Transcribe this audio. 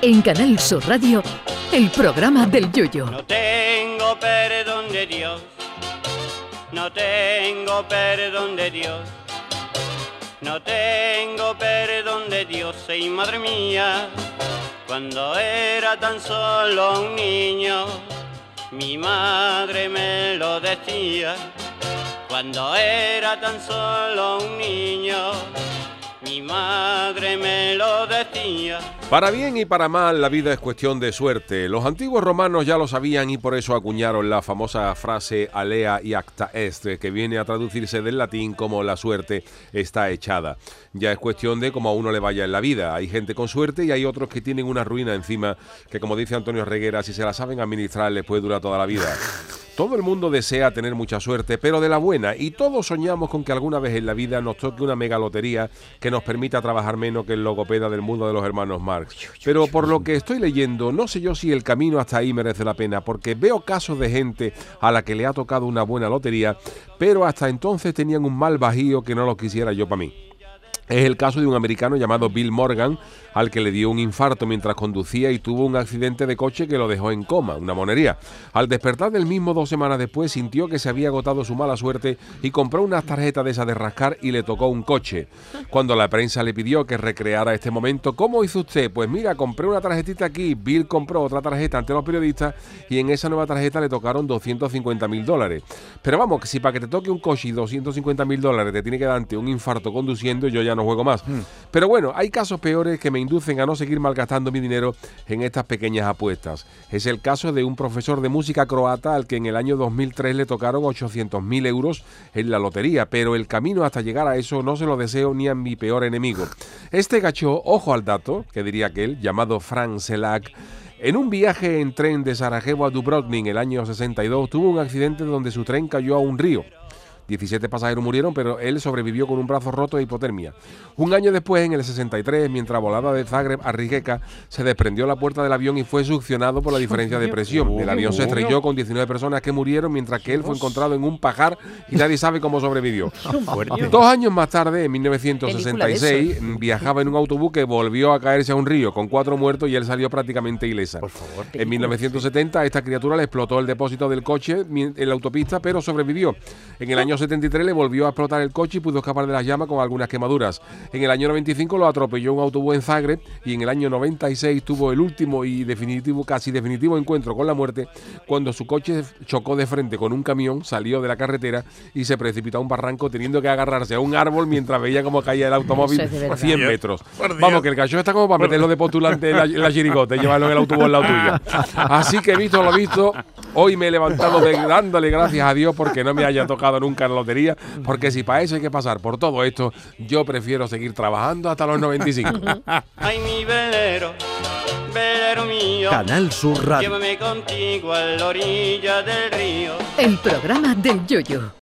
En Canal Sur Radio, el programa del Yoyo. No tengo perdón de Dios, no tengo perdón de Dios, no tengo perdón de Dios, y madre mía, cuando era tan solo un niño, mi madre me lo decía. Cuando era tan solo un niño, mi madre me lo decía. Para bien y para mal, la vida es cuestión de suerte. Los antiguos romanos ya lo sabían y por eso acuñaron la famosa frase alea y acta est, que viene a traducirse del latín como la suerte está echada. Ya es cuestión de cómo a uno le vaya en la vida. Hay gente con suerte y hay otros que tienen una ruina encima que, como dice Antonio Reguera, si se la saben administrar les puede durar toda la vida. Todo el mundo desea tener mucha suerte, pero de la buena, y todos soñamos con que alguna vez en la vida nos toque una mega lotería que nos permita trabajar menos que el logopeda del mundo de los hermanos Marx. Pero por lo que estoy leyendo, no sé yo si el camino hasta ahí merece la pena, porque veo casos de gente a la que le ha tocado una buena lotería, pero hasta entonces tenían un mal bajío que no lo quisiera yo para mí. Es el caso de un americano llamado Bill Morgan, al que le dio un infarto mientras conducía y tuvo un accidente de coche que lo dejó en coma, una monería. Al despertar del mismo 2 semanas después, sintió que se había agotado su mala suerte y compró unas tarjetas de esas de rascar y le tocó un coche. Cuando la prensa le pidió que recreara este momento, ¿cómo hizo usted? Pues mira, compré una tarjetita aquí. Bill compró otra tarjeta ante los periodistas y en esa nueva tarjeta le tocaron $250.000. Pero vamos, que si para que te toque un coche y $250.000 te tiene que darte un infarto conduciendo, yo ya no juego más. Pero bueno, hay casos peores que me inducen a no seguir malgastando mi dinero en estas pequeñas apuestas. Es el caso de un profesor de música croata al que en el año 2003 le tocaron 800.000 euros en la lotería, pero el camino hasta llegar a eso no se lo deseo ni a mi peor enemigo. Este gacho, ojo al dato, que diría aquel, llamado Frank Selak, en un viaje en tren de Sarajevo a Dubrovnik en el año 62 tuvo un accidente donde su tren cayó a un río. 17 pasajeros murieron, pero él sobrevivió con un brazo roto de hipotermia. Un año después, en el 63, mientras volaba de Zagreb a Rijeka, se desprendió la puerta del avión y fue succionado por la diferencia de presión. El avión se estrelló con 19 personas que murieron, mientras que él fue encontrado en un pajar y nadie sabe cómo sobrevivió. 2 años más tarde, en 1966, viajaba en un autobús que volvió a caerse a un río con 4 muertos y él salió prácticamente ilesa. En 1970, esta criatura le explotó el depósito del coche en la autopista, pero sobrevivió. En el año 73 le volvió a explotar el coche y pudo escapar de las llamas con algunas quemaduras. En el año 95 lo atropelló un autobús en Zagreb y en el año 96 tuvo el último y casi definitivo encuentro con la muerte cuando su coche chocó de frente con un camión, salió de la carretera y se precipitó a un barranco teniendo que agarrarse a un árbol mientras veía cómo caía el automóvil a 100 metros. Vamos, que el cacho está como para meterlo de postulante en la chirigota y llevarlo en el autobús al lado tuyo. Así que visto lo visto, hoy me he levantado dándole gracias a Dios porque no me haya tocado nunca la lotería, porque si para eso hay que pasar por todo esto, yo prefiero seguir trabajando hasta los 95. Ay, mi velero, velero mío, Canal Sur Radio. llévame contigo a la orilla del río. El programa del Yoyo.